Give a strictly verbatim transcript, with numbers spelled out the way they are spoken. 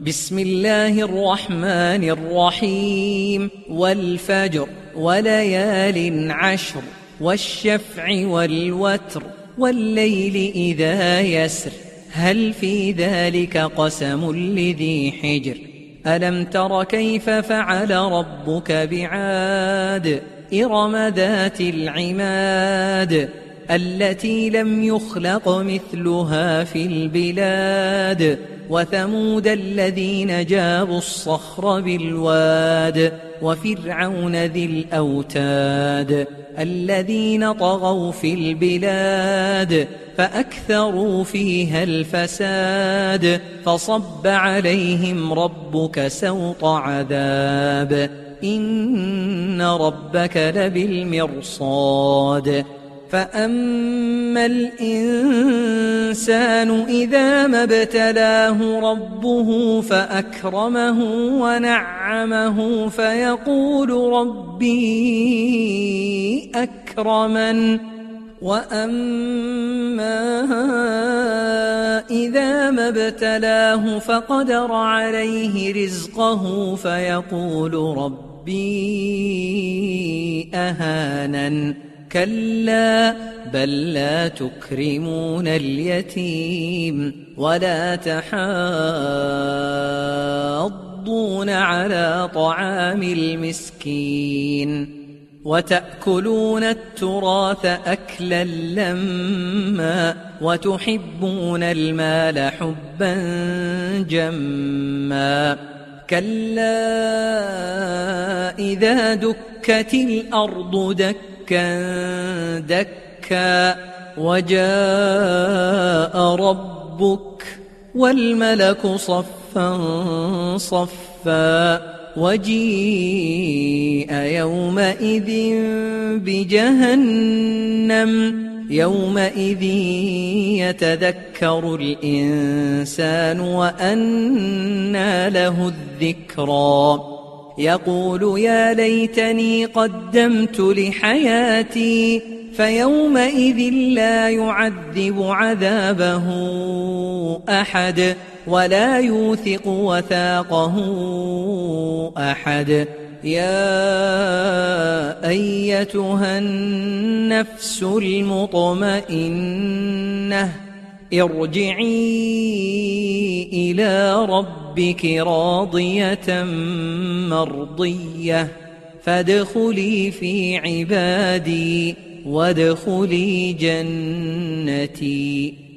بسم الله الرحمن الرحيم والفجر وليال عشر والشفع والوتر والليل إذا يسر هل في ذلك قسم لذي حجر ألم تر كيف فعل ربك بعاد إرم ذات العماد التي لم يخلق مثلها في البلاد وثمود الذين جابوا الصخر بالواد وفرعون ذي الأوتاد الذين طغوا في البلاد فأكثروا فيها الفساد فصب عليهم ربك سوط عذاب إن ربك لبالمرصاد فأما الإنسان إذا ما ابتلاه ربه فأكرمه ونعمه فيقول ربي أكرمن وأما إذا ما ابتلاه فقدر عليه رزقه فيقول ربي أهانن كلا بل لا تكرمون اليتيم ولا تحاضون على طعام المسكين وتأكلون التراث أكلا لما وتحبون المال حبا جما كلا إذا دكت الأرض دكا دكا وجاء ربك والملك صفا صفا وجيء يومئذ بجهنم يومئذ يتذكر الإنسان وأنى له الذكرى يقول يا ليتني قدمت لحياتي فيومئذ لا يعذب عذابه أحد ولا يوثق وثاقه أحد يا أيتها النفس المطمئنة ارجعي إلى ربك راضية مرضية فادخلي في عبادي وادخلي جنتي.